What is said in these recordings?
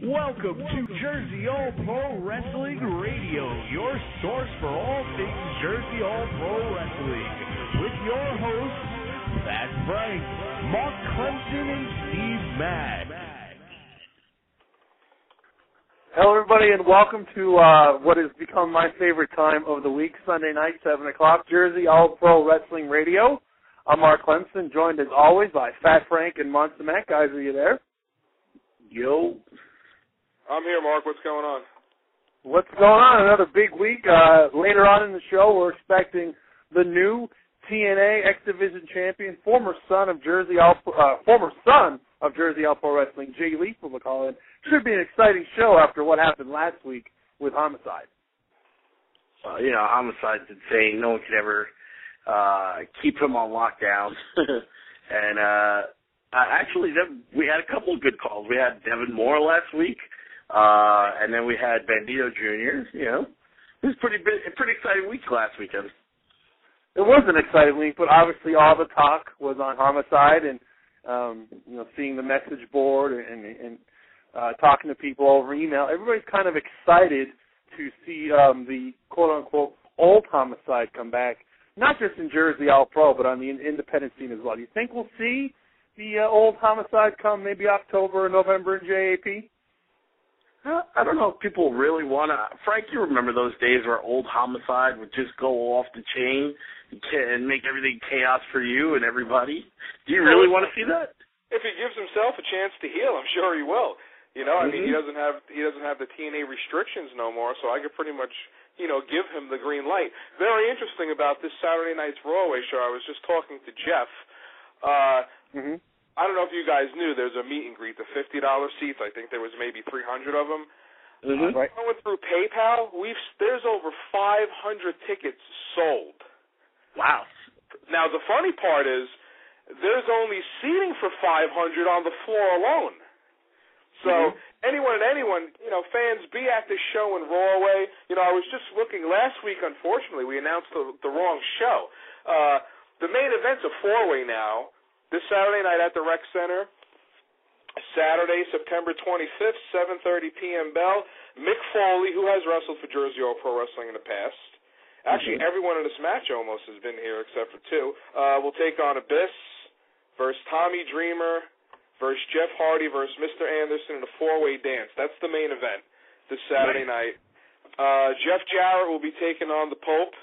Welcome to Jersey All Pro Wrestling Radio, your source for all things Jersey All Pro Wrestling. With your hosts, Fat Frank, Mark Clemson, and Steve Mack. Hello, everybody, and welcome to what has become my favorite time of the week, Sunday night, 7 o'clock, Jersey All Pro Wrestling Radio. I'm Mark Clemson, joined as always by Fat Frank and Monster Mac. Guys, are you there? Yo. I'm here, Mark. What's going on? What's going on? Another big week. Later on in the show, we're expecting the new TNA X Division champion, former son of Jersey All Pro Wrestling, Jay Lethal, will call in. Should be an exciting show after what happened last week with Homicide. Homicide's insane. No one could ever keep him on lockdown. And actually, we had a couple of good calls. We had Devin Moore last week. And then we had Bandito Jr., it was a pretty exciting week last weekend. It was an exciting week, but obviously all the talk was on Homicide and, seeing the message board and talking to people over email. Everybody's kind of excited to see the quote-unquote old Homicide come back, not just in Jersey All Pro, but on the independent scene as well. Do you think we'll see the old Homicide come maybe October or November in JAP? I don't know if people really want to. Frank, you remember those days where old Homicide would just go off the chain and make everything chaos for you and everybody? Do you really want to see that? If he gives himself a chance to heal, I'm sure he will. I mean, he doesn't have the TNA restrictions no more, so I could pretty much, give him the green light. Very interesting about this Saturday night's Raw show. I was just talking to Jeff. I don't know if you guys knew there's a meet and greet, the $50 seats. I think there was maybe 300 of them. Right. Going through PayPal, there's over 500 tickets sold. Wow. Now, the funny part is there's only seating for 500 on the floor alone. So anyone, fans, be at the show in Rawway. I was just looking last week, unfortunately, we announced the wrong show. The main event's a four-way now. This Saturday night at the Rec Center, Saturday, September 25th, 7:30 p.m. bell. Mick Foley, who has wrestled for Jersey All Pro Wrestling in the past. Actually, everyone in this match almost has been here except for two. Will take on Abyss versus Tommy Dreamer versus Jeff Hardy versus Mr. Anderson in a four-way dance. That's the main event this Saturday night. Jeff Jarrett will be taking on the Pope.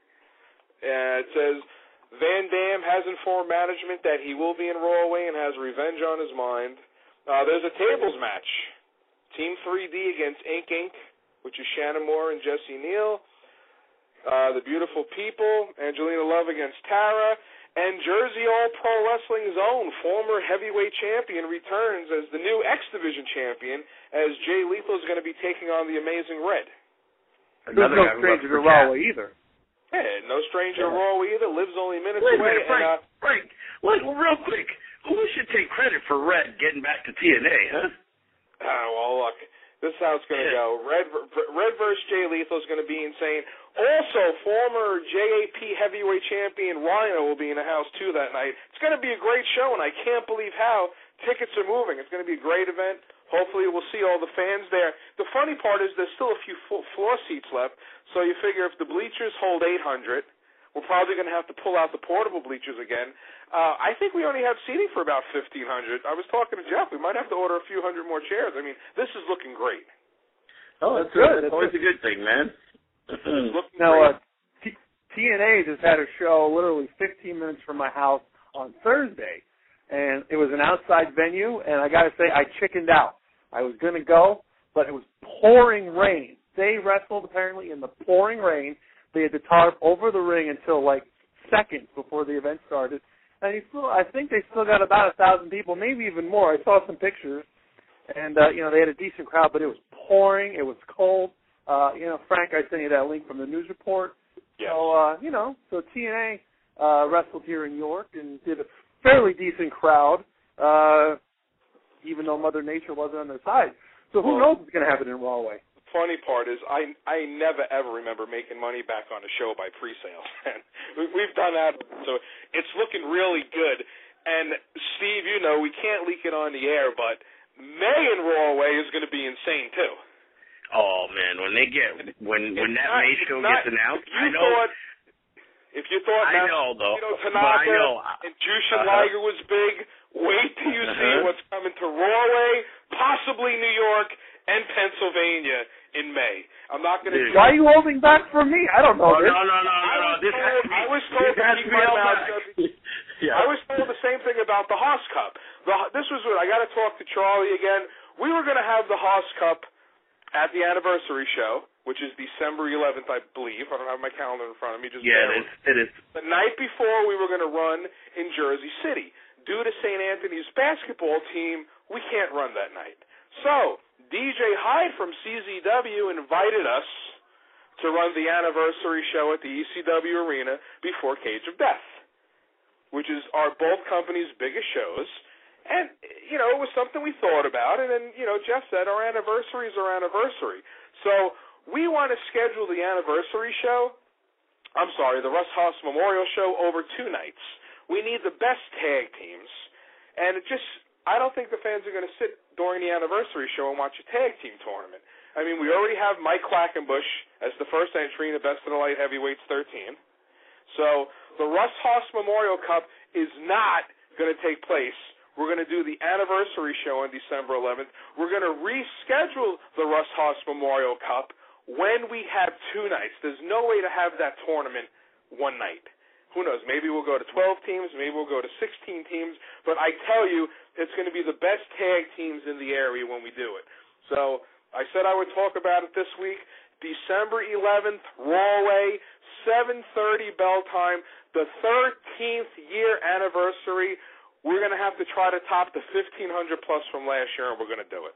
It says Van Dam has informed management that he will be in Rawway and has revenge on his mind. There's a tables match. Team 3D against Inc., which is Shannon Moore and Jesse Neal. The Beautiful People, Angelina Love against Tara. And Jersey All Pro Wrestling's own former heavyweight champion returns as the new X Division champion, as Jay Lethal is going to be taking on the Amazing Red. There's no stranger to Rawway either. Yeah, no stranger to Rawway either. Lives only minutes Wait a away. minute, Frank, real quick, who should take credit for Red getting back to TNA, huh? Well, look, this is how it's going to go. Red versus Jay Lethal is going to be insane. Also, former JAP heavyweight champion Rhino will be in the house, too, that night. It's going to be a great show, and I can't believe how tickets are moving. It's going to be a great event. Hopefully we'll see all the fans there. The funny part is there's still a few floor seats left, so you figure if the bleachers hold 800, we're probably going to have to pull out the portable bleachers again. I think we only have seating for about 1,500. I was talking to Jeff. We might have to order a few hundred more chairs. I mean, this is looking great. Oh, that's good. That's always a good thing, man. Now, TNA just had a show literally 15 minutes from my house on Thursday, and it was an outside venue, and I got to say, I chickened out. I was going to go, but it was pouring rain. They wrestled, apparently, in the pouring rain. They had to tarp over the ring until, seconds before the event started. And I think they still got about 1,000 people, maybe even more. I saw some pictures, and, they had a decent crowd, but it was pouring. It was cold. Frank, I sent you that link from the news report. Yes. So TNA wrestled here in York and did a fairly decent crowd, even though Mother Nature wasn't on their side. So who knows what's going to happen in Rawway? The funny part is I never, ever remember making money back on a show by pre-sales. We've done that, so it's looking really good. And, Steve, we can't leak it on the air, but May in Rawway is going to be insane too. Oh man, when that May show gets announced, If you thought Tanaka and Jushin Liger was big, wait till you see what's coming to Rawway, possibly New York and Pennsylvania in May. I'm not going to. Why are you holding back from me? I don't know this. No. I was told to keep my mouth shut. I was told the same thing about the Haas Cup. This was what I got to talk to Charlie again. We were going to have the Haas Cup at the anniversary show, which is December 11th, I believe. I don't have my calendar in front of me. It is. The night before, we were going to run in Jersey City. Due to St. Anthony's basketball team, we can't run that night. So, DJ Hyde from CZW invited us to run the anniversary show at the ECW Arena before Cage of Death, which is both companies' biggest shows. And, it was something we thought about. And then, Jeff said, our anniversary is our anniversary. So, we want to schedule the anniversary show, the Russ Haas Memorial Show, over 2 nights. We need the best tag teams. And I don't think the fans are going to sit during the anniversary show and watch a tag team tournament. I mean, we already have Mike Quackenbush as the first entry in the Best of the Light Heavyweights 13. So the Russ Haas Memorial Cup is not going to take place. We're going to do the anniversary show on December 11th. We're going to reschedule the Russ Haas Memorial Cup when we have 2 nights. There's no way to have that tournament one night. Who knows? Maybe we'll go to 12 teams. Maybe we'll go to 16 teams. But I tell you, it's going to be the best tag teams in the area when we do it. So I said I would talk about it this week. December 11th, Rawway, 7:30 bell time, the 13th year anniversary. We're going to have to try to top the 1,500 plus from last year, and we're going to do it.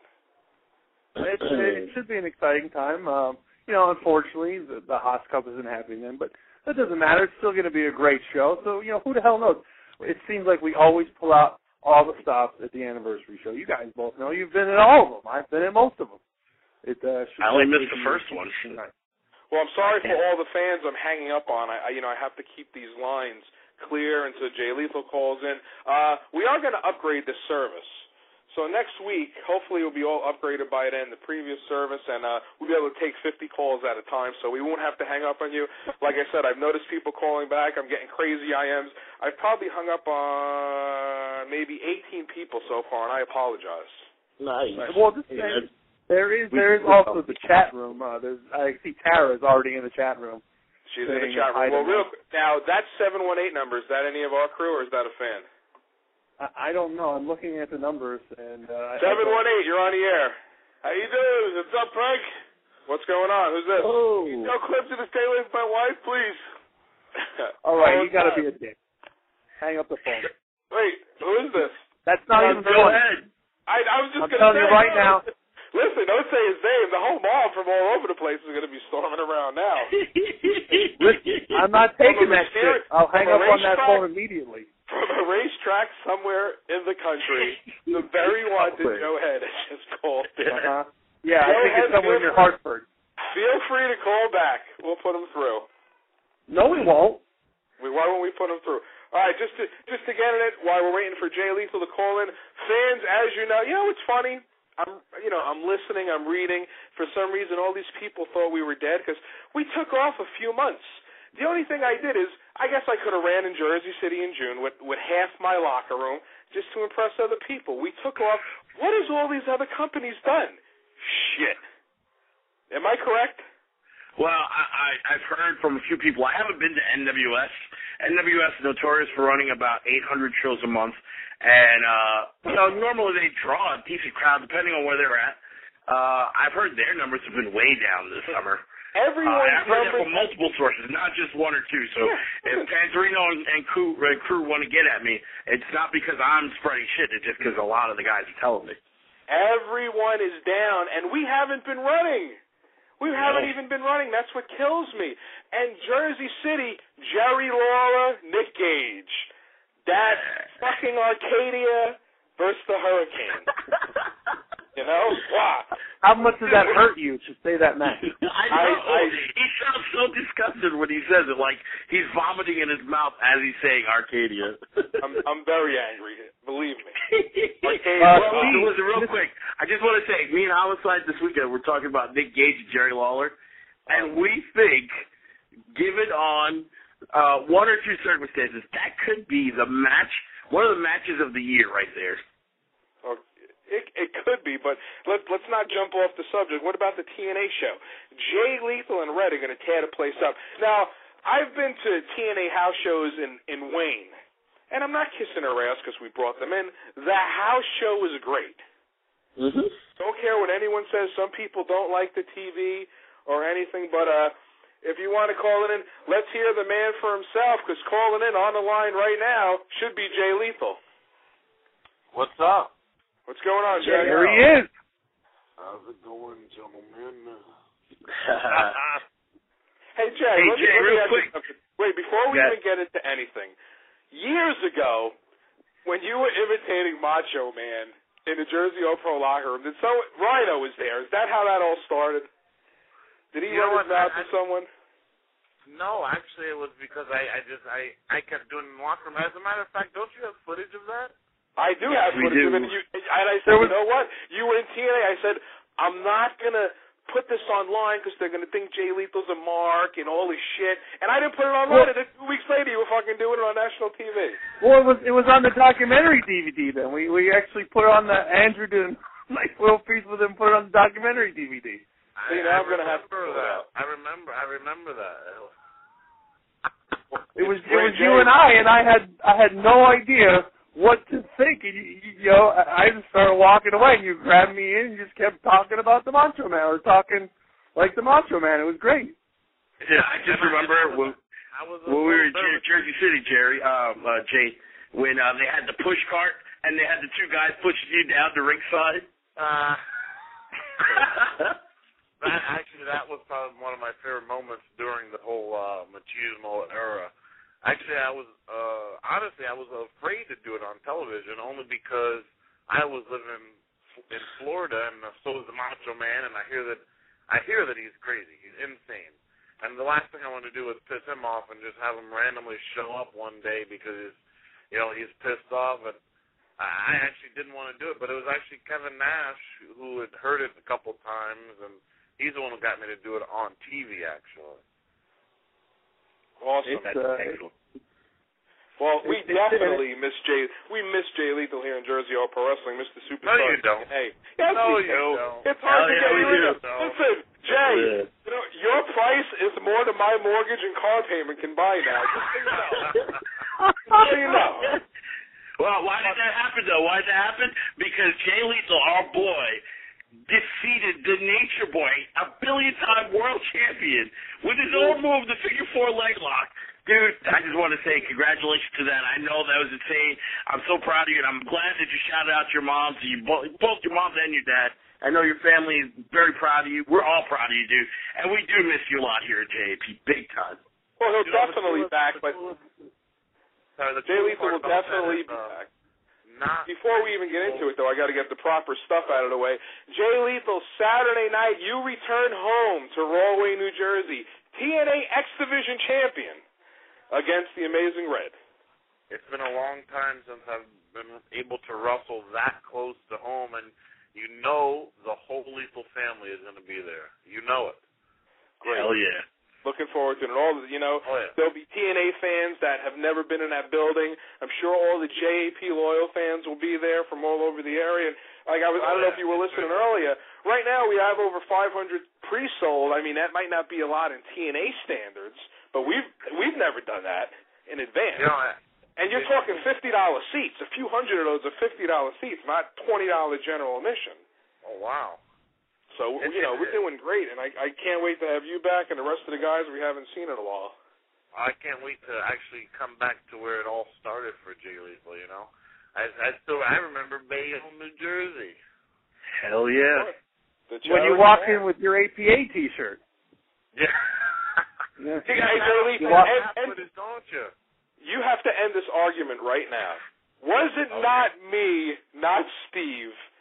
It should be an exciting time. Unfortunately, the Haas Cup isn't happening then, but that doesn't matter. It's still going to be a great show. So, who the hell knows? It seems like we always pull out all the stops at the anniversary show. You guys both know. You've been in all of them. I've been in most of them. I only missed the first one. Well, I'm sorry for all the fans I'm hanging up on. I have to keep these lines clear until Jay Lethal calls in. We are going to upgrade the service. So next week, hopefully it will be all upgraded by then, the previous service, and we'll be able to take 50 calls at a time, so we won't have to hang up on you. Like I said, I've noticed people calling back. I'm getting crazy IMs. I've probably hung up on maybe 18 people so far, and I apologize. Nice. Well, there is also the chat room. I see Tara's already in the chat room. She's in the chat room. Well, real quick, now, that 718 number, is that any of our crew, or is that a fan? I don't know. I'm looking at the numbers. And 718, you're on the air. How you doing? What's up, Frank? What's going on? Who's this? Oh. No clips to stay away from my wife, please. All right, you got to be a dick. Hang up the phone. Wait, who is this? That's not even go ahead. I was just going to say. I'm telling you right now. Listen, don't say his name. The whole mob from all over the place is going to be storming around now. Listen, I'm not taking that shit. I'll hang up on that phone immediately. From a racetrack somewhere in the country, the very one that Joe Head has just called in. Yeah, I think it's somewhere near Hartford. Feel free to call back. We'll put him through. No, we won't. Why won't we put him through? All right, just to get in it, while we're waiting for Jay Lethal to call in, fans, as you know, it's funny. I'm listening, I'm reading. For some reason, all these people thought we were dead because we took off a few months. The only thing I did is, I guess I could have ran in Jersey City in June with half my locker room just to impress other people. We took off. What has all these other companies done? Shit. Am I correct? Well, I've heard from a few people. I haven't been to NWS. NWS is notorious for running about 800 shows a month. And, normally they draw a decent crowd depending on where they're at. I've heard their numbers have been way down this summer. I've heard that from multiple sources, not just one or two. So if Panzerino and crew want to get at me, it's not because I'm spreading shit. It's just because a lot of the guys are telling me. Everyone is down, and we haven't been running. We haven't even been running. That's what kills me. And Jersey City, Jerry Lawler, Nick Gage. That fucking Arcadia versus the Hurricane. You know? Wow. How much does that hurt you to say that match? I know. He sounds so disgusted when he says it, like he's vomiting in his mouth as he's saying Arcadia. I'm very angry. Believe me. Listen, real quick. I just want to say, me and Homicide this weekend, we're talking about Nick Gage and Jerry Lawler, and we think, given on one or two circumstances, that could be the match, one of the matches of the year right there. It could be, but let's not jump off the subject. What about the TNA show? Jay Lethal and Red are going to tear the place up. Now, I've been to TNA house shows in Wayne, and I'm not kissing her ass because we brought them in. The house show was great. Mm-hmm. Don't care what anyone says. Some people don't like the TV or anything, but if you want to call it in, let's hear the man for himself, because calling in on the line right now should be Jay Lethal. What's up? What's going on, Jay? There he is. How's it going, gentlemen? Hey, Jay, let me real ask quick. you something. Wait, before we even get into anything, years ago, when you were imitating Macho Man in the Jersey Old Pro locker room, Rhino was there. Is that how that all started? Did he run his mouth to someone? No, actually, it was because I kept doing it in the locker room. As a matter of fact, don't you have footage of that? I do have footage of it. And I said, you know what? You were in TNA. I said, I'm not going to put this online because they're going to think Jay Lethal's a mark and all this shit. And I didn't put it online. And then 2 weeks later, you were fucking doing it on national TV. Well, it was on the documentary DVD then. We actually put it on the Andrew did a nice little piece with him, put it on the documentary DVD. I'm going to have to pull that. it out. I remember that. It was you and I had no idea what to think. And I just started walking away, and you grabbed me in and just kept talking about the Macho Man, or talking like the Macho Man. It was great. Yeah, I just remember when we were in Jersey City, Jay, when they had the push cart and they had the two guys pushing you down to ringside. That was probably one of my favorite moments during the whole machismo era. Actually, I was afraid to do it on television, only because I was living in Florida, and so is the Macho Man, and I hear that he's crazy, he's insane, and the last thing I want to do is piss him off and just have him randomly show up one day because he's pissed off. And I actually didn't want to do it, but it was actually Kevin Nash who had heard it a couple times, and he's the one who got me to do it on TV, actually. Awesome. Well, we definitely miss Jay. We miss Jay Lethal here in Jersey All Pro Wrestling, Mr. Superstar. No, you don't. Hey, yes, no, we you do. don't. It's hard to get we rid do. of. Listen, Jay, your price is more than my mortgage and car payment can buy now. Just so you know. Just so you know. Well, why did that happen, though? Why did that happen? Because Jay Lethal, our boy, defeated the Nature Boy, a billion-time world champion, with his own move, the figure 4 leg lock. Dude, I just want to say congratulations to that. I know that was insane. I'm so proud of you, and I'm glad that you shouted out your moms, both your moms and your dad. I know your family is very proud of you. We're all proud of you, dude. And we do miss you a lot here at JAP, big time. Well, he'll definitely be back, but Jay Lethal will definitely be back. Before we even get into it, though, I got to get the proper stuff out of the way. Jay Lethal, Saturday night, you return home to Rahway, New Jersey, TNA X Division champion against the Amazing Red. It's been a long time since I've been able to wrestle that close to home, and you know the whole Lethal family is going to be there. You know it. Great. Hell yeah. Looking forward to it. And all the, there'll be TNA fans that have never been in that building. I'm sure all the JAP loyal fans will be there from all over the area. And I don't know if you were listening earlier. Right now we have over 500 pre-sold. I mean, that might not be a lot in TNA standards, but we've never done that in advance. And you're talking $50 seats. A few hundred of those are $50 seats, not $20 general admission. Oh, wow. So, we're doing great, and I can't wait to have you back and the rest of the guys we haven't seen in a while. I can't wait to actually come back to where it all started for Jay Lethal, I remember Bayonne, New Jersey. Hell yeah. When you walk in with your APA T-shirt. Yeah. Don't you? You have to end this argument right now. Was it not me, not Steve,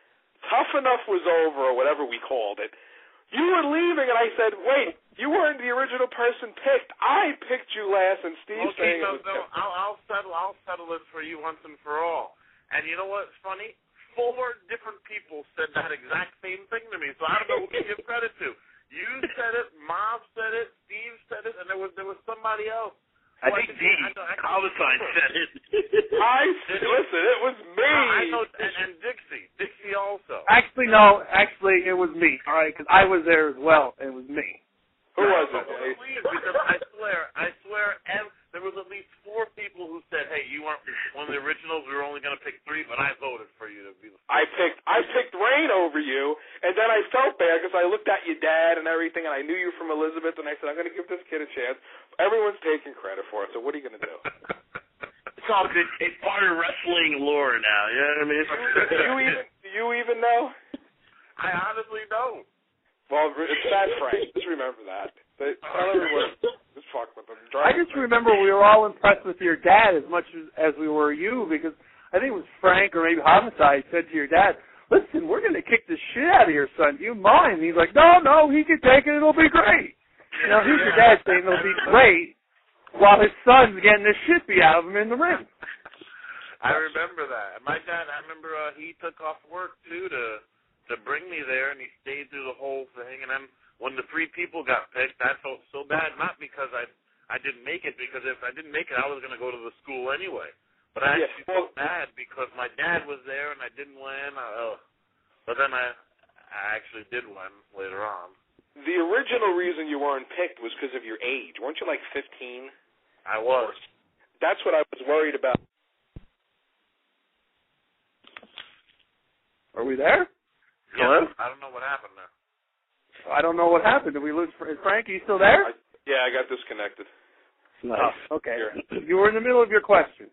Tough Enough was over, or whatever we called it. You were leaving, and I said, wait, you weren't the original person picked. I picked you last, and Steve's saying it was... I'll settle it for you once and for all. And you know what's funny? 4 different people said that exact same thing to me, so I don't know who to give credit to. You said it, Mob said it, Steve said it, and there was somebody else. I think Homicide said it. Listen, it was me. I know, and Dixie also. Actually, no. Actually, it was me. All right, because I was there as well. It was me. Who was it? Please, because I swear, there was at least 4 people who said, "Hey, you weren't one of the originals. We were only going to pick 3, but I voted for you to be the." I picked Rain over you, and then I felt bad because I looked at your dad and everything, and I knew you from Elizabeth, and I said, "I'm going to give this kid a chance." Everyone's taking credit for it, so what are you going to do? It's all good. It's part of wrestling lore now. You know what I mean? Do you even know? I honestly don't. Well, it's Fat Frank. Just remember that. Tell everyone. Just fuck with them. I just remember we were all impressed with your dad as much as we were you, because I think it was Frank or maybe Homicide said to your dad, "Listen, we're going to kick the shit out of your son. Do you mind?" And he's like, No, he can take it. It'll be great. Now, here's your dad saying it'll be great while his son's getting the shit beat out of him in the ring. I remember that. My dad, I remember he took off work, too, to bring me there, and he stayed through the whole thing. And then when the 3 people got picked, I felt so bad, not because I didn't make it, because if I didn't make it, I was going to go to the school anyway. But I actually felt bad because my dad was there, and I didn't win. But then I actually did win later on. The original reason you weren't picked was because of your age. Weren't you like 15? I was. That's what I was worried about. Are we there? Yeah, Hello? I don't know what happened there. I don't know what happened. Did we lose Frank? Are you still there? I got disconnected. Nice. Oh, okay. You were in the middle of your question.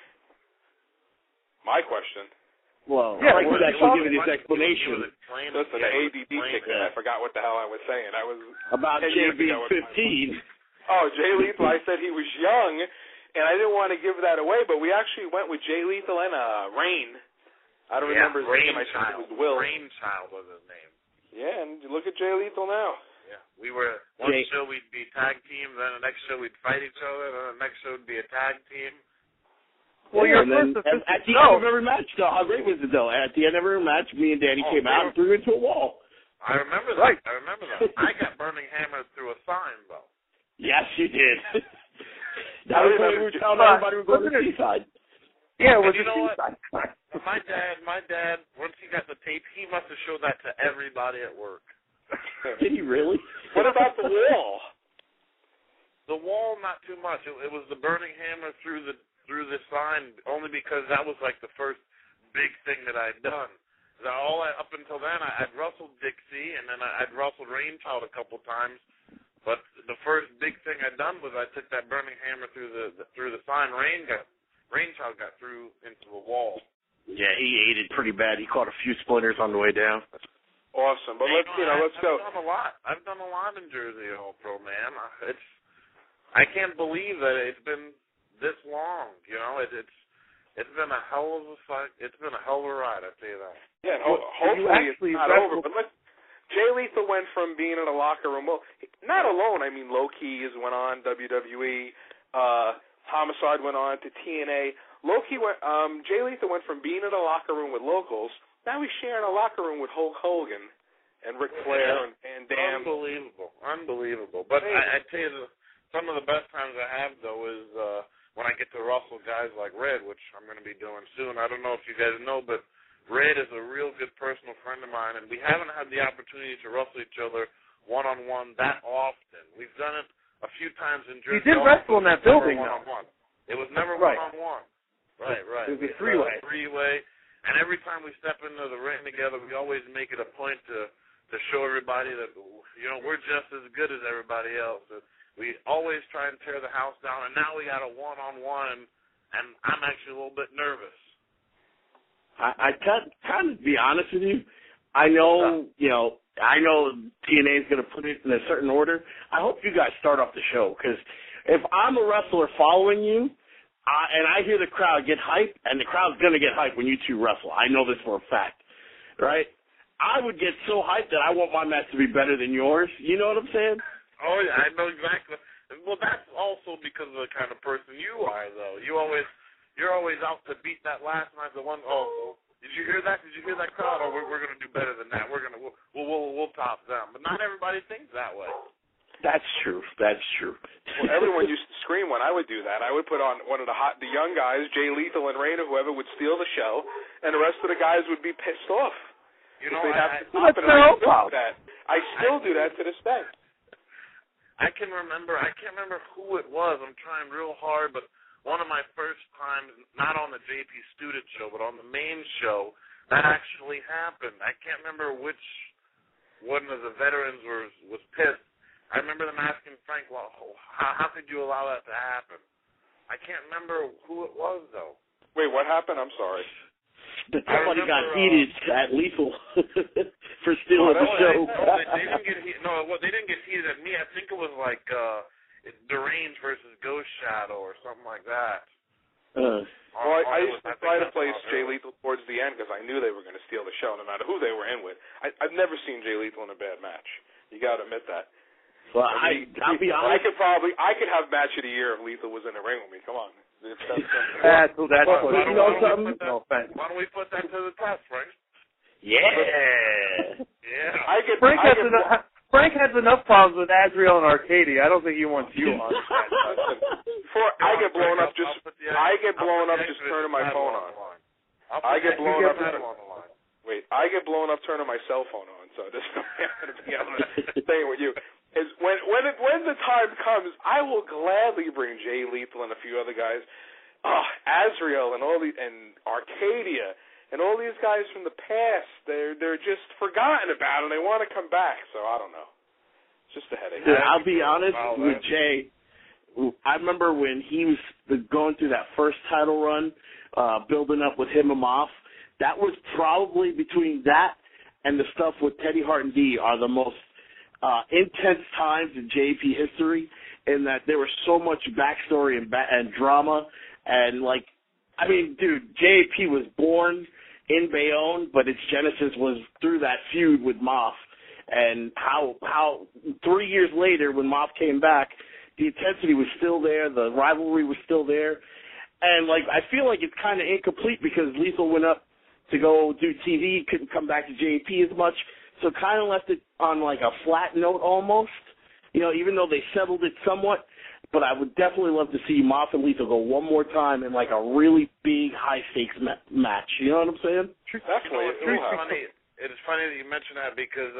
My question? Well, yeah, I was actually giving this explanation. Listen, ADD kicked in. I forgot what the hell I was saying. I was about Jay being 15. Oh, Jay Lethal. I said he was young, and I didn't want to give that away, but we actually went with Jay Lethal and Rain. I don't remember his name. I think it was Will. Rainchild was his name. Yeah, and look at Jay Lethal now. Yeah, we were one show we'd be tag team, then the next show we'd fight each other, then the next show would be a tag team. Well, yeah, and then at the end of every match, though, how great was it, though? At the end of every match, me and Danny came out and threw into a wall. I remember that. Right. I remember that. I got burning hammers through a sign, though. Yes, you did. That was when we were telling everybody we were going to the seaside. Yeah, it was you know what? My dad, once he got the tape, he must have showed that to everybody at work. Did he really? What about the wall? The wall, not too much. It was the burning hammer through the sign, only because that was like the first big thing that I'd done. Up until then, I'd wrestled Dixie, and then I'd wrestled Rainchild a couple times. But the first big thing I'd done was I took that burning hammer through the sign. Rainchild got through into the wall. Yeah, he ate it pretty bad. He caught a few splinters on the way down. Awesome, but let's go. I've done a lot. I've done a lot in Jersey All Pro, man. I can't believe that it's been this long. You know, it's been a hell of a fight. It's been a hell of a ride. I tell you that. Yeah, and hopefully it's not over. But Jay Lethal went from being in a locker room. Well, not alone. I mean, Low Keys went on WWE. Homicide went on to TNA. Jay Lethal went from being in a locker room with locals. Now he's sharing a locker room with Hulk Hogan and Ric Flair and Van Dam. Unbelievable. But I tell you, some of the best times I have, though, is when I get to wrestle guys like Red, which I'm going to be doing soon. I don't know if you guys know, but Red is a real good personal friend of mine, and we haven't had the opportunity to wrestle each other one-on-one that often. We've done it a few times in Jersey. You did wrestle in that building, though. It was never one-on-one. Right. It was a three-way. And every time we step into the ring together, we always make it a point to show everybody that, you know, we're just as good as everybody else. We always try and tear the house down, and now we got a one-on-one, and I'm actually a little bit nervous. I kind of be honest with you. I know TNA is going to put it in a certain order. I hope you guys start off the show, because if I'm a wrestler following you, and I hear the crowd get hype, and the crowd's going to get hype when you two wrestle. I know this for a fact, right? I would get so hyped that I want my match to be better than yours. You know what I'm saying? Oh, yeah, I know exactly. Well, that's also because of the kind of person you are, though. You're always out to beat that last match. The one, did you hear that? Did you hear that crowd? Oh, we're going to do better than that. We'll top them. But not everybody thinks that way. That's true. That's true. Well, everyone used to scream when I would do that. I would put on one of the young guys, Jay Lethal and Rain or whoever, would steal the show, and the rest of the guys would be pissed off. You know, I still do that to this day. I can't remember who it was. I'm trying real hard, but one of my first times, not on the JP Student show, but on the main show, that actually happened. I can't remember which one of the veterans was pissed. I remember them asking Frank, well, how could you allow that to happen? I can't remember who it was, though. Wait, what happened? I'm sorry. But somebody got heated at Lethal for stealing the show. They didn't get heated at me. I think it was like Deranged versus Ghost Shadow or something like that. I used to try to place Jay Lethal towards the end because I knew they were going to steal the show no matter who they were in with. I've never seen Jay Lethal in a bad match. You got to admit that. Well, I'll be honest. I could have match of the year if Lethal was in the ring with me. Come on. That's what you know something? Why don't we put that to the test, Frank? Yeah. Yeah. Frank has enough problems with Azrael and Arcadia. I don't think he wants you on. I get blown up just turning my phone on. I get blown up turning my cell phone on. So this I'm going to be able to stay with you. Is when the time comes, I will gladly bring Jay Lethal and a few other guys, Azrael and and Arcadia and all these guys from the past. They're just forgotten about and they want to come back. So I don't know. It's just a headache. I'll be honest with Jay. I remember when he was going through that first title run, building up with him and Moff. That was probably between that and the stuff with Teddy Hart and D are the most intense times in JP history, in that there was so much backstory and drama, and dude, JP was born in Bayonne, but its genesis was through that feud with Moff, and how 3 years later when Moff came back, the intensity was still there, the rivalry was still there, and I feel like it's kind of incomplete because Lethal went up to go do TV, couldn't come back to JP as much. So kind of left it on a flat note almost, even though they settled it somewhat. But I would definitely love to see Moff and Lethal go one more time in a really big high-stakes match. You know what I'm saying? Definitely. It's funny that you mention that because,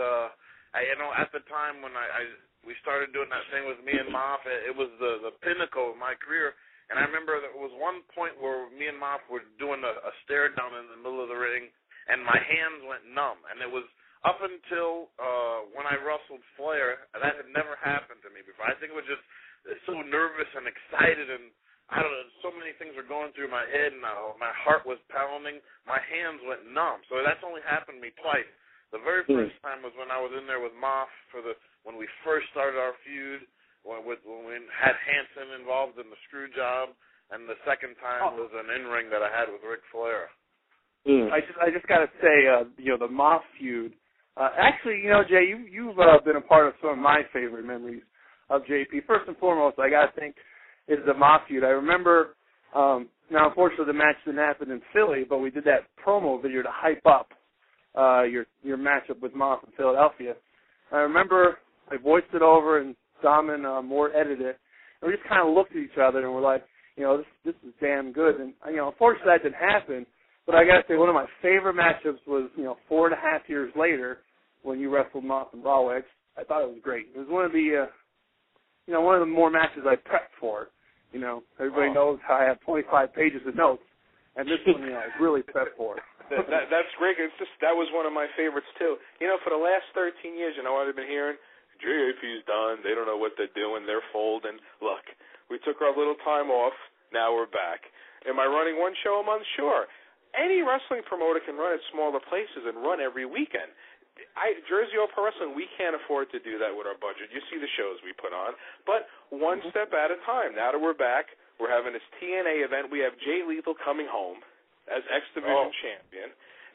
at the time when we started doing that thing with me and Moff, it was the pinnacle of my career. And I remember there was one point where me and Moff were doing a stare down in the middle of the ring, and my hands went numb. And it was up until when I wrestled Flair, that had never happened to me before. I think it was just so nervous and excited, and I don't know, so many things were going through my head, and my heart was pounding. My hands went numb. So that's only happened to me twice. The very first time was when I was in there with Moff when we first started our feud, when we had Hanson involved in the screw job, and the second time was an in-ring that I had with Ric Flair. I just got to say, the Moff feud. Actually, Jay, you've been a part of some of my favorite memories of JP. First and foremost, I got to think is the Moff feud. I remember, now unfortunately the match didn't happen in Philly, but we did that promo video to hype up your matchup with Moff in Philadelphia. I remember I voiced it over and Dom and Moore edited it, and we just kind of looked at each other and we're like, this is damn good. And unfortunately that didn't happen. But I got to say, one of my favorite matchups was, 4.5 years later when you wrestled Moff and Broadway. I thought it was great. It was one of the, one of the more matches I prepped for. Everybody knows how I have 25 pages of notes, and this one, I was really prepped for. That's great. That was one of my favorites too. For the last 13 years, what I've been hearing? JP's done. They don't know what they're doing. They're folding. Look, we took our little time off. Now we're back. Am I running one show a month? Sure. Any wrestling promoter can run at smaller places and run every weekend. Jersey All Pro Wrestling, we can't afford to do that with our budget. You see the shows we put on. But one step at a time. Now that we're back, we're having this TNA event. We have Jay Lethal coming home as X Division champion.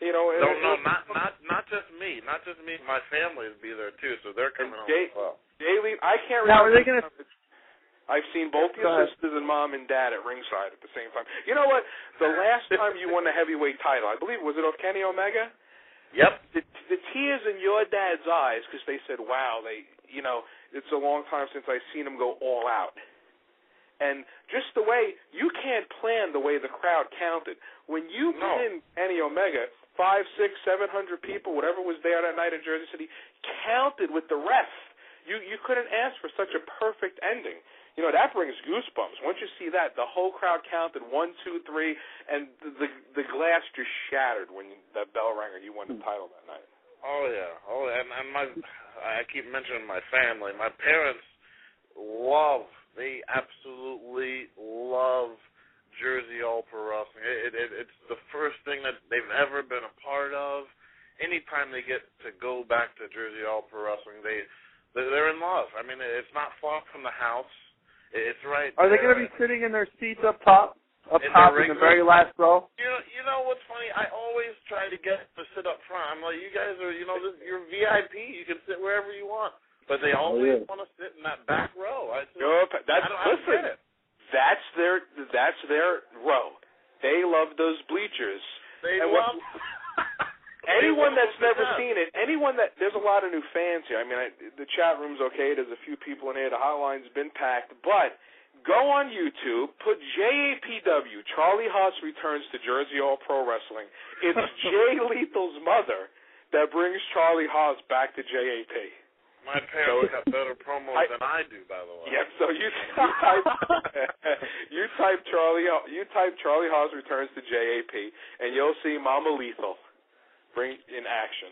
No, not just me. Not just me. My family will be there too, so they're coming home as well. Daily, I can't remember. Now, are they going to? I've seen both your sisters and mom and dad at ringside at the same time. You know what? The last time you won the heavyweight title, I believe, was it off Kenny Omega? Yep. The tears in your dad's eyes because they said, "Wow, it's a long time since I've seen him go all out." And just the way you can't plan the way the crowd counted when you pinned Kenny Omega, 500, 600, 700 people, whatever was there that night in Jersey City, counted with the ref. You couldn't ask for such a perfect ending. That brings goosebumps. Once you see that, the whole crowd counted 1, 2, 3, and the glass just shattered when that bell rang and you won the title that night. Oh yeah, and I keep mentioning my family. My parents they absolutely love Jersey All Pro Wrestling. It's the first thing that they've ever been a part of. Anytime they get to go back to Jersey All Pro Wrestling, they're in love. I mean, it's not far from the house. It's right. Are they going to be sitting in their seats up top in the very last row? You know what's funny? I always try to get to sit up front. I'm like, you guys are, you're VIP. You can sit wherever you want. But they always want to sit in that back row. I don't get it. That's their row. They love those bleachers. Anyone that's never seen it, there's a lot of new fans here. I mean, the chat room's okay. There's a few people in here. The hotline's been packed. But go on YouTube, put JAPW, Charlie Haas Returns to Jersey All Pro Wrestling. It's Jay Lethal's mother that brings Charlie Haas back to JAP. My parents have better promos than I do, by the way. Yep. So you type Charlie Haas Returns to JAP, and you'll see Mama Lethal bring in action.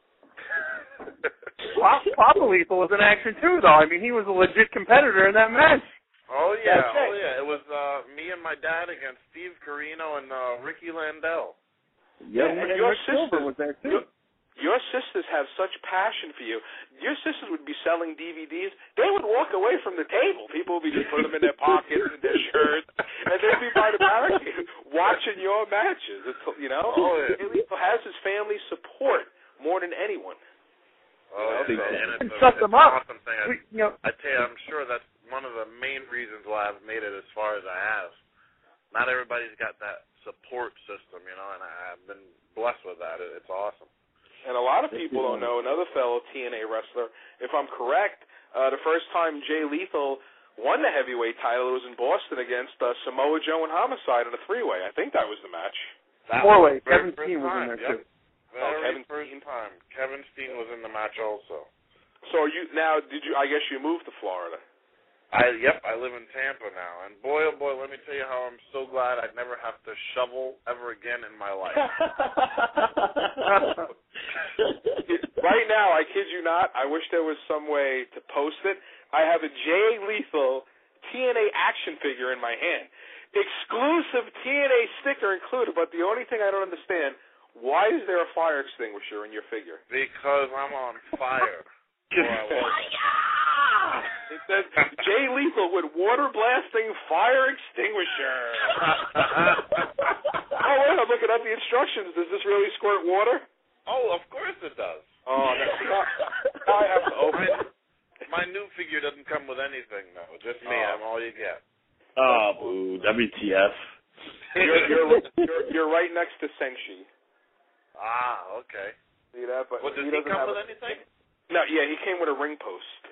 Papa Lethal was in action too, though. I mean, he was a legit competitor in that match. Oh yeah. It was me and my dad against Steve Corino and Ricky Landell. Yeah, and your sister was there too. Your sisters have such passion for you. Your sisters would be selling DVDs. They would walk away from the table. People would be just putting them in their pockets and their shirts, and they'd be by the barricade watching your matches. He has his family support more than anyone. And shut them up. Awesome thing. I tell you, I'm sure that's one of the main reasons why I've made it as far as I have. Not everybody's got that support system, and I've been blessed with that. It's awesome. And a lot of people don't know another fellow TNA wrestler. If I'm correct, the first time Jay Lethal won the heavyweight title, it was in Boston against Samoa Joe and Homicide in a three-way. I think that was the match. Four-way. Kevin Steen was in there, too. First time. Kevin Steen was in the match also. So I guess you moved to Florida. I live in Tampa now, and boy, oh boy, let me tell you how I'm so glad I'd never have to shovel ever again in my life. Right now, I kid you not, I wish there was some way to post it. I have a Jay Lethal TNA action figure in my hand. Exclusive TNA sticker included, but the only thing I don't understand, why is there a fire extinguisher in your figure? Because I'm on fire. It says Jay Lethal with water blasting fire extinguisher. Oh, wait, I'm looking at the instructions. Does this really squirt water? Oh, of course it does. Oh, now I have to open it. My new figure doesn't come with anything, though. Just me. I'm all you get. Oh, boo. WTF. You're right next to Senshi. Ah, okay. See that? But does he come with anything? No, yeah, he came with a ring post.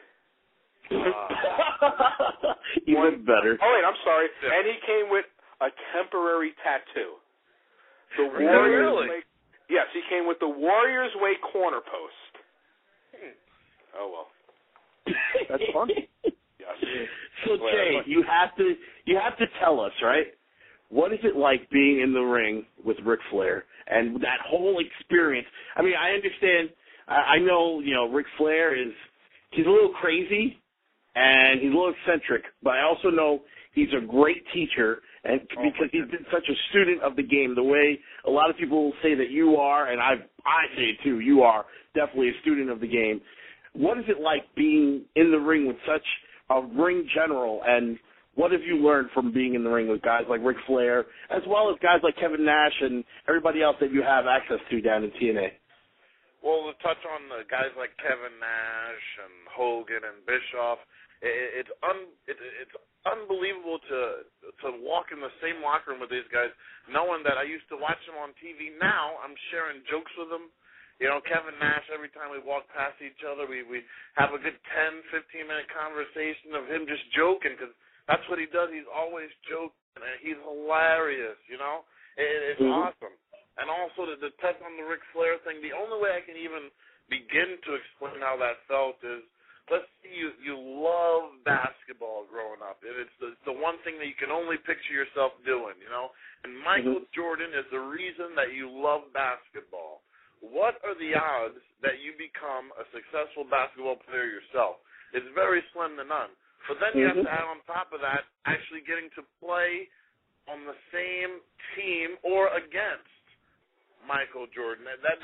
Even better. Oh, wait, I'm sorry. Yeah. And he came with a temporary tattoo. Really? Yes, he came with the Warriors Way corner post. Oh, well. That's fun. Yes. So, Jay, you have to tell us, right? What is it like being in the ring with Ric Flair and that whole experience? I mean, I understand. I know, Ric Flair he's a little crazy and he's a little eccentric, but I also know he's a great teacher, and because he's been such a student of the game, the way a lot of people will say that you are, and I say it too, you are definitely a student of the game. What is it like being in the ring with such a ring general and What have you learned from being in the ring with guys like Ric Flair, as well as guys like Kevin Nash and everybody else that you have access to down in TNA? Well, to touch on the guys like Kevin Nash and Hogan and Bischoff, it's unbelievable to walk in the same locker room with these guys, knowing that I used to watch them on TV. Now I'm sharing jokes with them. You know, Kevin Nash, every time we walk past each other, we have a good 10, 15-minute conversation of him just joking, because that's what he does. He's always joking, and he's hilarious, you know? It's awesome. And also to touch on the Ric Flair thing, the only way I can even begin to explain how that felt is, let's say you love basketball growing up. It's the one thing that you can only picture yourself doing, you know? And Michael Jordan is the reason that you love basketball. What are the odds that you become a successful basketball player yourself? It's very slim to none. But then you have to add on top of that actually getting to play on the same team or against Michael Jordan.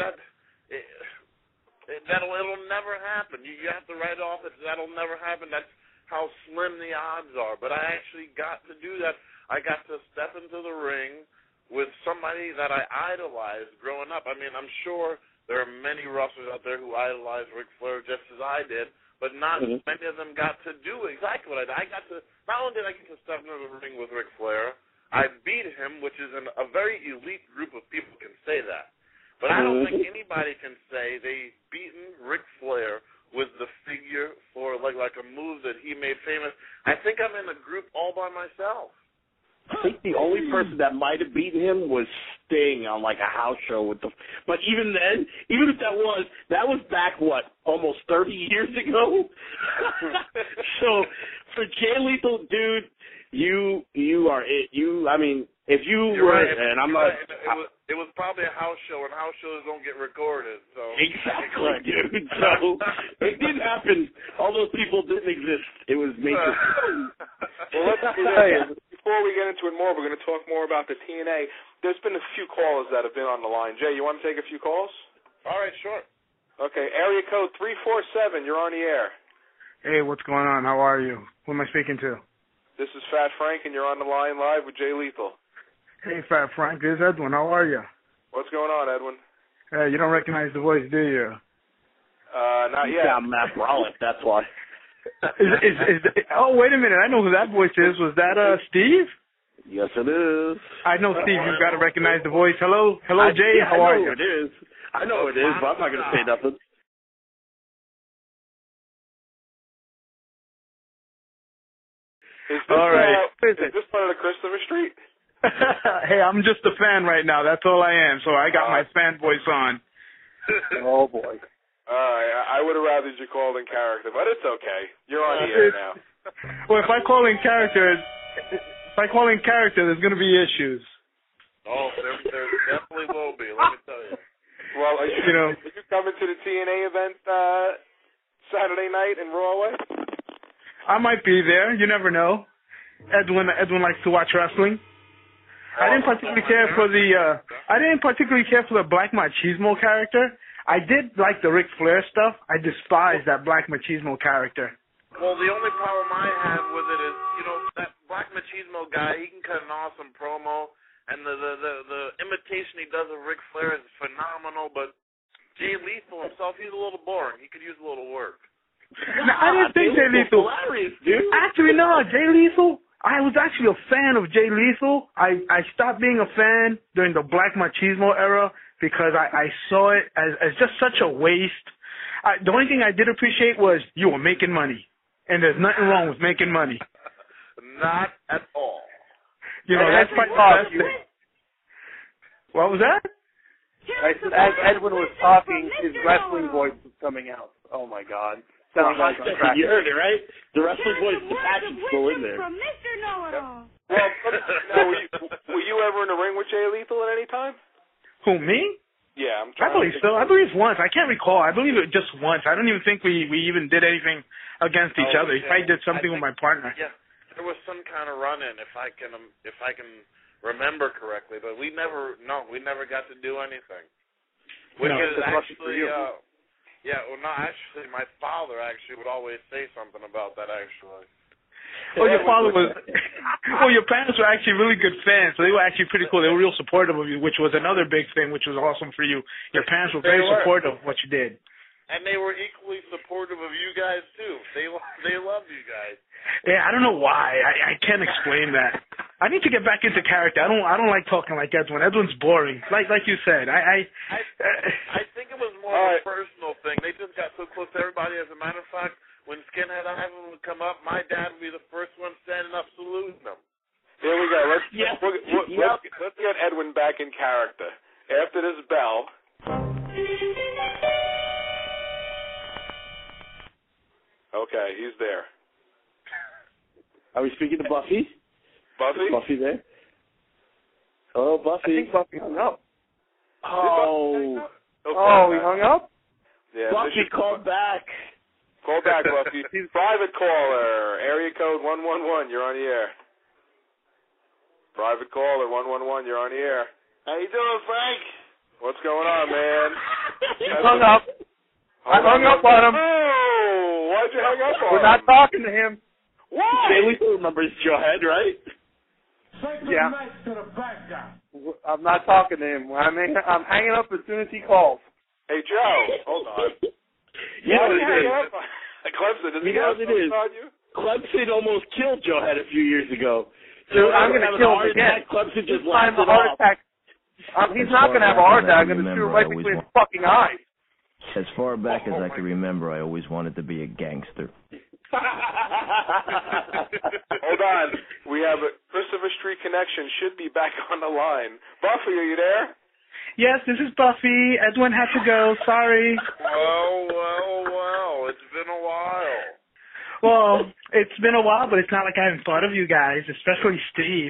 It'll never happen. You have to write off that that'll never happen. That's how slim the odds are. But I actually got to do that. I got to step into the ring with somebody that I idolized growing up. I mean, I'm sure there are many wrestlers out there who idolize Ric Flair just as I did, but not many of them got to do exactly what I did. Not only did I get to step into the ring with Ric Flair, I beat him, which is a very elite group of people can say that. But I don't think anybody can say they've beaten Ric Flair with the figure for like a move that he made famous. I think I'm in a group all by myself. I think the only person that might have beaten him was Sting on like a house show with but even then, even if that was back almost 30 years ago. So for Jay Lethal, dude, you are it. I mean, if you You're were, right. and I'm You're not. right. It was probably a house show, and house shows don't get recorded. So Exactly, dude. So it didn't happen. All those people didn't exist. It was nature. Well, let's do this. Before we get into it more, we're going to talk more about the TNA. There's been a few callers that have been on the line. Jay, you want to take a few calls? All right, sure. Okay, area code 347. You're on the air. Hey, what's going on? How are you? Who am I speaking to? This is Fat Frank, and you're on the line live with Jay Lethal. Hey, Fat Frank. This is Edwin. How are you? What's going on, Edwin? Hey, you don't recognize the voice, do you? Not yet. Yeah, Matt Rollick, that's why. Oh, wait a minute. I know who that voice is. Was that Steve? Yes, it is. I know, Steve. You've got to recognize the voice. Hello, Jay. How are you? I know it is. I know it is, but I'm not going to say nothing. Is this part of the Christopher Street? Hey, I'm just a fan right now. That's all I am. So I got my fan voice on. Oh, boy. All right, I would have rather you called in character, but it's okay. You're on the air now. Well, if I call in character, there's going to be issues. Oh, there definitely will be. Let me tell you. Well, are you coming to the TNA event Saturday night in Rahway? I might be there. You never know. Edwin likes to watch wrestling. I didn't particularly care for the Black Machismo character. I did like the Ric Flair stuff. I despise that Black Machismo character. Well, the only problem I have with it is, that Black Machismo guy, he can cut an awesome promo, and the imitation he does of Ric Flair is phenomenal, but Jay Lethal himself, he's a little boring. He could use a little work. No, I didn't think Jay Lethal. Hilarious, dude. Actually, no, Jay Lethal. I was actually a fan of Jay Lethal. I stopped being a fan during the Black Machismo era because I saw it as just such a waste. The only thing I did appreciate was you were making money, and there's nothing wrong with making money. Not at all. That's my best thing. What was that? I said, as Edwin was talking, his wrestling voice was coming out. Oh, my God. Sounded like a crack. You heard it, right? The wrestling voice, the passion's still in there. From Mr. Know-It-All. Well, now, were you ever in the ring with Jay Lethal at any time? Who, me? Yeah, I'm I trying believe so. I believe once. I can't recall. I believe it just once. I don't even think we even did anything against each other. He probably did something with my partner. Yeah, there was some kind of run-in, if I can remember correctly, but we never got to do anything. Which is actually, my father actually would always say something about that, actually. Well, your father was. Well, your parents were actually really good fans, so they were actually pretty cool. They were real supportive of you, which was another big thing, which was awesome for you. Your parents were very supportive of what you did. And they were equally supportive of you guys too. They loved you guys. Yeah, I don't know why. I can't explain that. I need to get back into character. I don't like talking like Edwin. Edwin's boring. Like you said. I think it was more of a personal thing. They just got so close to everybody. As a matter of fact, when Skinhead Ivan would come up, my dad would be the first one standing up saluting them. There we go. Let's get Edwin back in character. After this bell. Okay, he's there. Are we speaking to Buffy? Buffy? Is Buffy there? Hello, Buffy. I think Buffy hung up. Oh, he hung up? Yeah, Buffy, call back. Call back, Buffy. Private caller, area code 111. You're on the air. Private caller 111. You're on the air. How you doing, Frank? What's going on, man? He hung up. I hung up on him. Oh, why'd you hang up on him? We're not talking to him. Why? Jay Lethal remembers Joe Head, right? Yeah. I'm not talking to him. I'm hanging up as soon as he calls. Hey, Joe, hold on. You know what it is? Clemson, does he have something on you? Clemson almost killed Joe Head a few years ago. So I'm going to kill him again. Clemson just laughed it off. He's not going to have a heart attack. I'm going to shoot him right between his fucking eyes. As far back as I can remember, I always wanted to be a gangster. Hold on. We have a Christopher Street connection. Should be back on the line. Buffy, are you there? Yes, this is Buffy. Edwin had to go. Sorry. Well. It's been a while. Well, it's been a while, but it's not like I haven't thought of you guys, especially Steve.